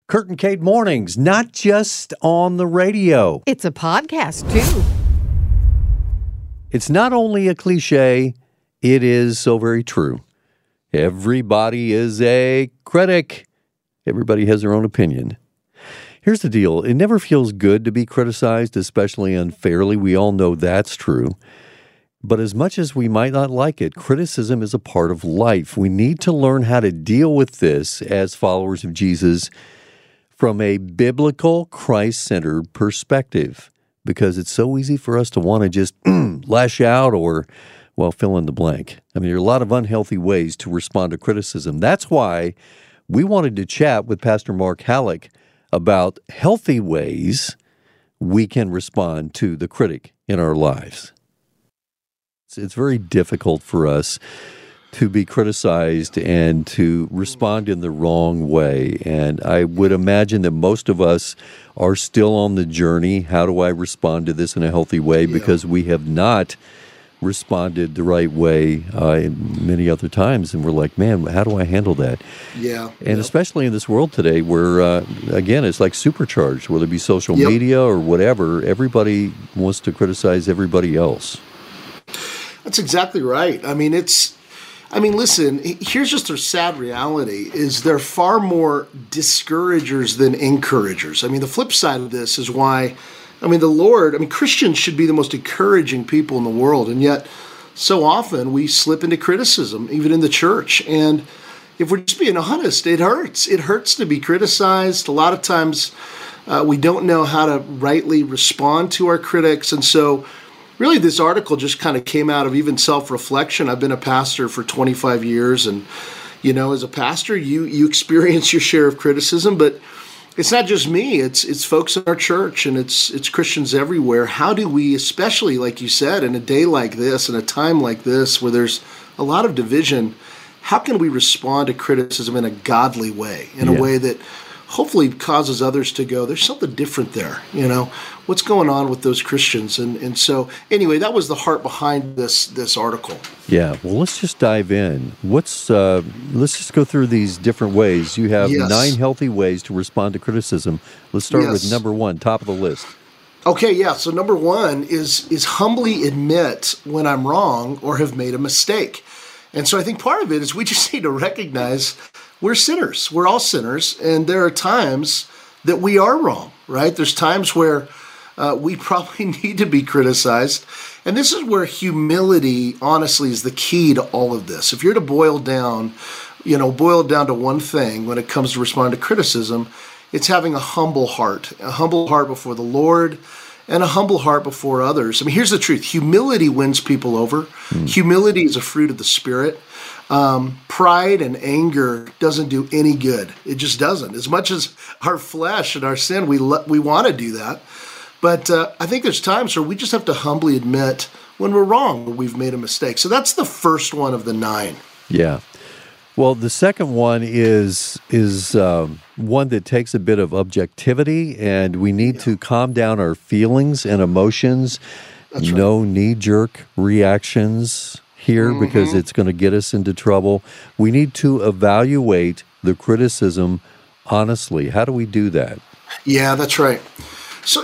Kurt and Kate Mornings, not just on the radio. It's a podcast, too. It's not only a cliche, it is so very true. Everybody is a critic. Everybody has their own opinion. Here's the deal. It never feels good to be criticized, especially unfairly. We all know that's true. But as much as we might not like it, criticism is a part of life. We need to learn how to deal with this as followers of Jesus from a biblical, Christ-centered perspective, because it's so easy for us to want to just lash out or, well, fill in the blank. I mean, there are a lot of unhealthy ways to respond to criticism. That's why we wanted to chat with Pastor Mark Halleck about healthy ways we can respond to the critic in our lives. It's very difficult for us to be criticized and to respond in the wrong way. And I would imagine that most of us are still on the journey. How do I respond to this in a healthy way? Because we have not responded the right way in many other times. And we're like, man, how do I handle that? Yeah. And especially in this world today where, again, it's like supercharged, whether it be social media or whatever, everybody wants to criticize everybody else. That's exactly right. Listen, here's just a sad reality is there are far more discouragers than encouragers. The flip side of this is why, Christians should be the most encouraging people in the world. And yet so often we slip into criticism, even in the church. And if we're just being honest, it hurts. It hurts to be criticized. A lot of times we don't know how to rightly respond to our critics. And so really, this article just kind of came out of even self-reflection. I've been a pastor for 25 years, and, as a pastor, you experience your share of criticism, but it's not just me. It's folks in our church, and it's Christians everywhere. How do we, especially, like you said, in a day like this, in a time like this, where there's a lot of division, how can we respond to criticism in a godly way, in a way that hopefully causes others to go, there's something different there, what's going on with those Christians? And so anyway, that was the heart behind this article. Yeah, well, let's just dive in. Let's just go through these different ways. You have 9 healthy ways to respond to criticism. Let's start with number 1, top of the list. Okay, yeah, so number 1 is humbly admit when I'm wrong or have made a mistake. And so I think part of it is we just need to recognize we're sinners. We're all sinners, and there are times that we are wrong, right? There's times where we probably need to be criticized, and this is where humility, honestly, is the key to all of this. If you're to boil it down to one thing when it comes to responding to criticism, it's having a humble heart before the Lord, and a humble heart before others. Here's the truth. Humility wins people over. Humility is a fruit of the Spirit. Pride and anger doesn't do any good. It just doesn't. As much as our flesh and our sin, we want to do that. But I think there's times where we just have to humbly admit when we're wrong, when we've made a mistake. So that's the first one of the 9. Yeah. Well, the second one is one that takes a bit of objectivity, and we need to calm down our feelings and emotions. That's right. No knee-jerk reactions here because it's going to get us into trouble. We need to evaluate the criticism honestly. How do we do that? Yeah, that's right. So,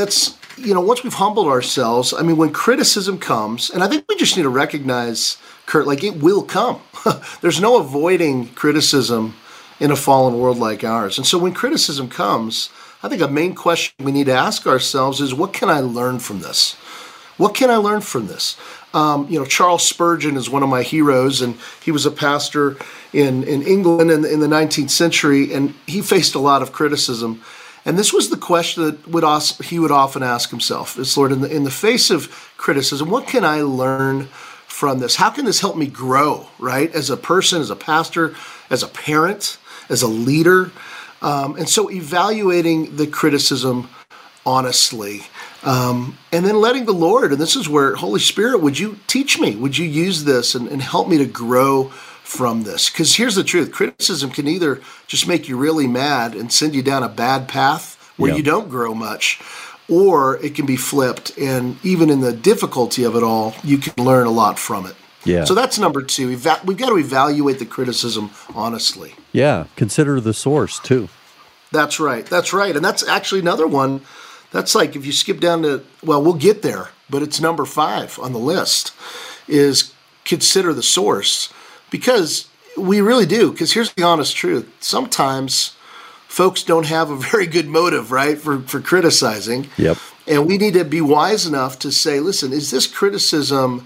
once we've humbled ourselves, when criticism comes, and I think we just need to recognize, Kurt, it will come. There's no avoiding criticism in a fallen world like ours. And so when criticism comes, I think a main question we need to ask ourselves is, what can I learn from this? What can I learn from this? Charles Spurgeon is one of my heroes, and he was a pastor in England in the 19th century, and he faced a lot of criticism. And this was the question that he would often ask himself: "Is Lord, in the face of criticism, what can I learn from this? How can this help me grow, right? As a person, as a pastor, as a parent, as a leader?" And so evaluating the criticism honestly. And then letting the Lord, and this is where, Holy Spirit, would you teach me? Would you use this and help me to grow from this? Because here's the truth. Criticism can either just make you really mad and send you down a bad path where you don't grow much, or it can be flipped. And even in the difficulty of it all, you can learn a lot from it. Yeah. So that's number 2. We've got to evaluate the criticism honestly. Yeah. Consider the source, too. That's right. That's right. And that's actually another one. That's like if you skip down to, well, we'll get there, but it's number 5 on the list, is consider the source. Because we really do. Because here's the honest truth. Sometimes folks don't have a very good motive, right, for criticizing. Yep. And we need to be wise enough to say, listen, is this criticism,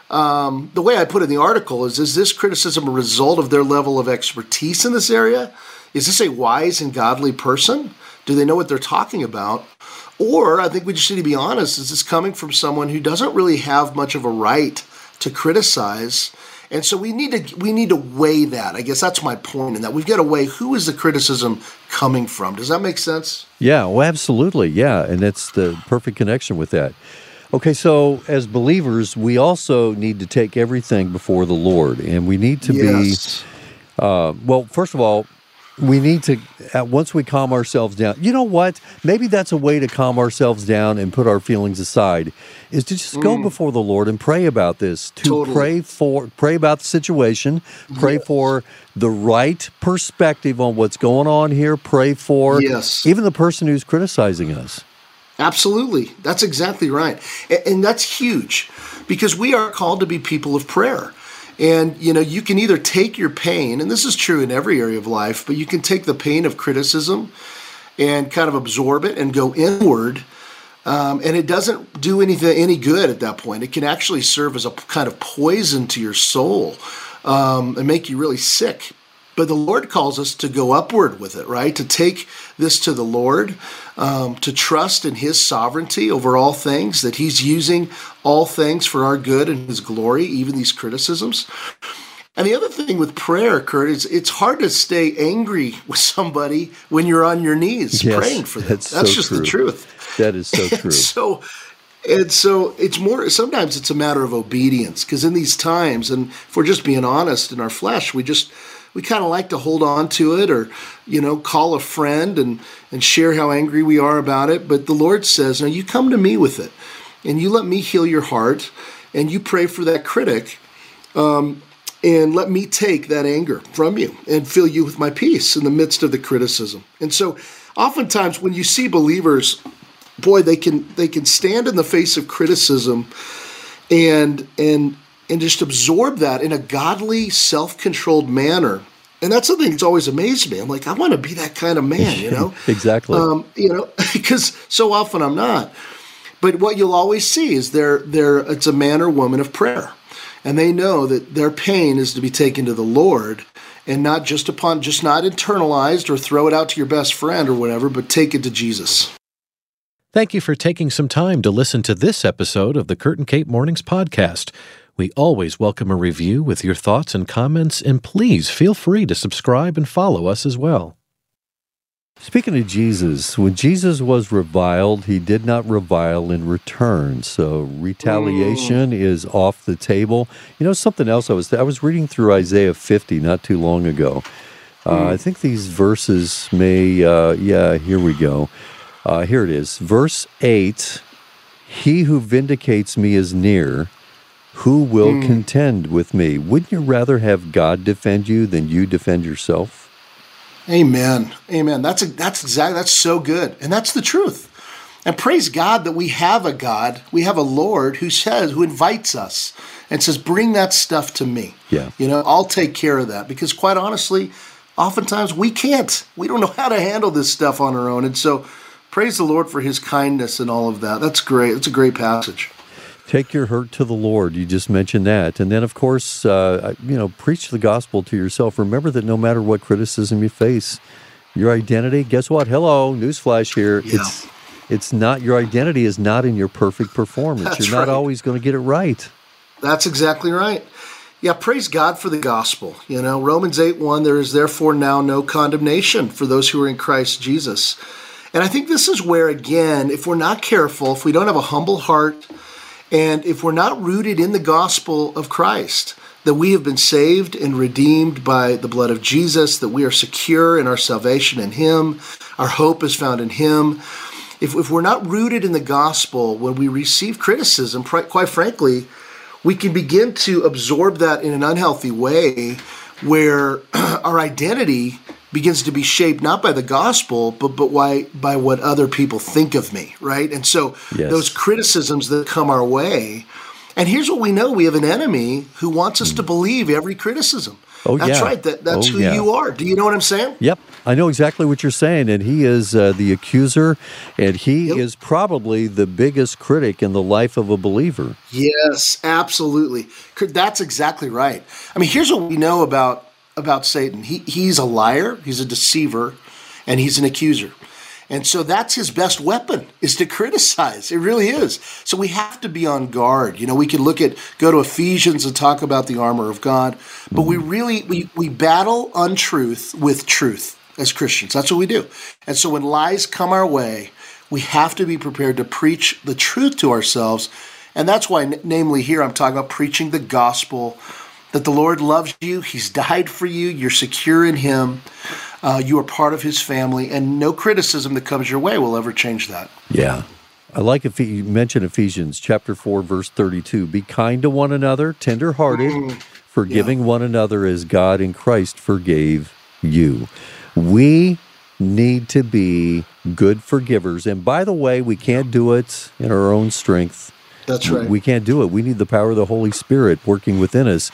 the way I put it in the article is this criticism a result of their level of expertise in this area? Is this a wise and godly person? Do they know what they're talking about? Or I think we just need to be honest, is this coming from someone who doesn't really have much of a right to criticize? And so we need to weigh that. I guess that's my point in that. We've got to weigh who is the criticism coming from. Does that make sense? Yeah, well, absolutely. Yeah, and that's the perfect connection with that. Okay, so as believers, we also need to take everything before the Lord, and we need to be, well, first of all, we need to, once we calm ourselves down, you know what? Maybe that's a way to calm ourselves down and put our feelings aside, is to just go before the Lord and pray about this, to pray about the situation, pray for the right perspective on what's going on here, pray for even the person who's criticizing us. Absolutely. That's exactly right. And that's huge because we are called to be people of prayer. And, you can either take your pain, and this is true in every area of life, but you can take the pain of criticism and kind of absorb it and go inward. And it doesn't do any good at that point. It can actually serve as a kind of poison to your soul and make you really sick. But the Lord calls us to go upward with it, right? To take this to the Lord, to trust in His sovereignty over all things, that He's using all things for our good and His glory, even these criticisms. And the other thing with prayer, Kurt, is it's hard to stay angry with somebody when you're on your knees praying for them. That's just the truth. That is so true. And so it's more, sometimes it's a matter of obedience, because in these times, and if we're just being honest in our flesh, we kind of like to hold on to it or, call a friend and share how angry we are about it. But the Lord says, no, you come to me with it and you let me heal your heart and you pray for that critic and let me take that anger from you and fill you with my peace in the midst of the criticism. And so oftentimes when you see believers, boy, they can stand in the face of criticism and just absorb that in a godly, self-controlled manner. And that's something that's always amazed me. I'm like, I want to be that kind of man, Exactly. Because so often I'm not. But what you'll always see is it's a man or woman of prayer. And they know that their pain is to be taken to the Lord and not not internalized or throw it out to your best friend or whatever, but take it to Jesus. Thank you for taking some time to listen to this episode of the Kurt and Kate Mornings podcast. We always welcome a review with your thoughts and comments, and please feel free to subscribe and follow us as well. Speaking of Jesus, when Jesus was reviled, He did not revile in return. So retaliation is off the table. Something else I was reading through Isaiah 50 not too long ago. I think these verses may, here we go. Here it is. Verse 8, He who vindicates me is near. Who will contend with me? Wouldn't you rather have God defend you than you defend yourself? Amen. That's so good. And that's the truth. And praise God that we have a God, we have a Lord who invites us and says, bring that stuff to me. Yeah. I'll take care of that. Because quite honestly, oftentimes we can't. We don't know how to handle this stuff on our own. And so praise the Lord for His kindness and all of that. That's great. It's a great passage. Take your hurt to the Lord. You just mentioned that. And then, of course, preach the gospel to yourself. Remember that no matter what criticism you face, your identity, guess what? Hello, newsflash here. Yeah. It's not, your identity is not in your perfect performance. That's You're not always going to get it right. That's exactly right. Yeah, praise God for the gospel. Romans 8:1, there is therefore now no condemnation for those who are in Christ Jesus. And I think this is where, again, if we're not careful, if we don't have a humble heart, and if we're not rooted in the gospel of Christ, that we have been saved and redeemed by the blood of Jesus, that we are secure in our salvation in Him, our hope is found in Him. If we're not rooted in the gospel, when we receive criticism, quite frankly, we can begin to absorb that in an unhealthy way where our identity begins to be shaped not by the gospel, but by what other people think of me, right? And so those criticisms that come our way, and here's what we know: we have an enemy who wants us to believe every criticism. That's right. That's who you are. Do you know what I'm saying? Yep. I know exactly what you're saying. And he is the accuser, and he is probably the biggest critic in the life of a believer. Yes, absolutely. That's exactly right. I mean, here's what we know about Satan. He's a liar, he's a deceiver, and he's an accuser. And so that's his best weapon, is to criticize. It really is. So we have to be on guard. We could go to Ephesians and talk about the armor of God, but we battle untruth with truth as Christians. That's what we do. And so when lies come our way, we have to be prepared to preach the truth to ourselves. And that's why, namely here, I'm talking about preaching the gospel, that the Lord loves you, he's died for you, you're secure in him, you are part of his family, and no criticism that comes your way will ever change that. Yeah. I like if you mentioned Ephesians chapter 4, verse 32. Be kind to one another, tender-hearted, forgiving one another as God in Christ forgave you. We need to be good forgivers. And by the way, we can't do it in our own strength. That's right. We can't do it. We need the power of the Holy Spirit working within us.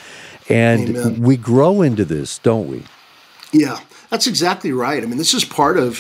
And we grow into this, don't we? Yeah, that's exactly right. I mean, this is part of,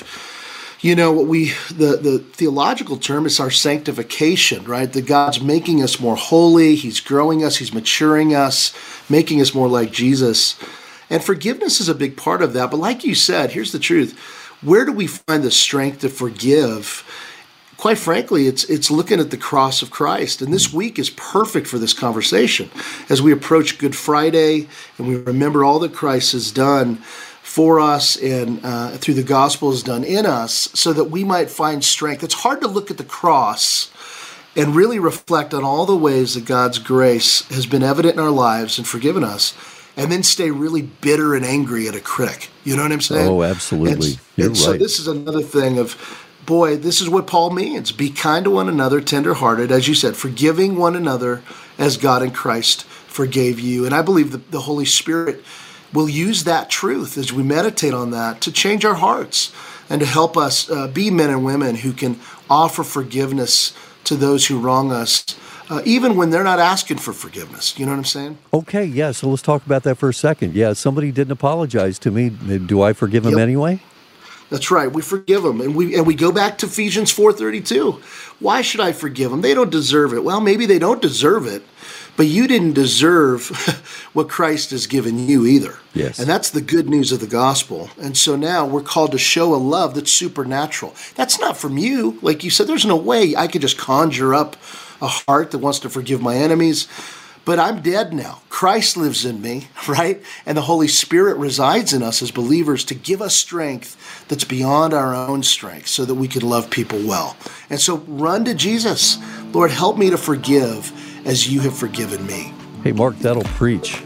what the theological term is our sanctification, right? That God's making us more holy. He's growing us. He's maturing us, making us more like Jesus. And forgiveness is a big part of that. But like you said, here's the truth. Where do we find the strength to forgive? Quite frankly, it's looking at the cross of Christ. And this week is perfect for this conversation as we approach Good Friday and we remember all that Christ has done for us and through the gospel has done in us so that we might find strength. It's hard to look at the cross and really reflect on all the ways that God's grace has been evident in our lives and forgiven us, and then stay really bitter and angry at a critic. You know what I'm saying? Oh, absolutely. You're right. So this is another thing of, boy, this is what Paul means. Be kind to one another, tenderhearted, as you said, forgiving one another as God in Christ forgave you. And I believe that the Holy Spirit will use that truth as we meditate on that to change our hearts and to help us be men and women who can offer forgiveness to those who wrong us, even when they're not asking for forgiveness. You know what I'm saying? Okay, yeah, so let's talk about that for a second. Yeah, somebody didn't apologize to me. Do I forgive him anyway? That's right. We forgive them. And we go back to Ephesians 4:32. Why should I forgive them? They don't deserve it. Well, maybe they don't deserve it, but you didn't deserve what Christ has given you either. Yes. And that's the good news of the gospel. And so now we're called to show a love that's supernatural. That's not from you. Like you said, there's no way I could just conjure up a heart that wants to forgive my enemies. But I'm dead now. Christ lives in me, right? And the Holy Spirit resides in us as believers to give us strength that's beyond our own strength so that we can love people well. And so run to Jesus. Lord, help me to forgive as you have forgiven me. Hey, Mark, that'll preach.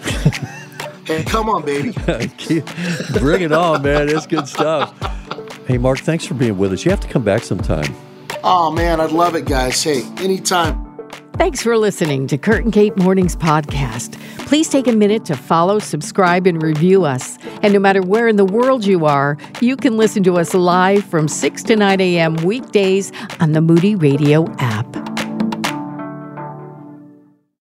Hey, come on, baby. Bring it on, man. It's good stuff. Hey, Mark, thanks for being with us. You have to come back sometime. Oh, man, I'd love it, guys. Hey, anytime. Thanks for listening to Kurt and Kate Mornings Podcast. Please take a minute to follow, subscribe, and review us. And no matter where in the world you are, you can listen to us live from 6 to 9 a.m. weekdays on the Moody Radio app.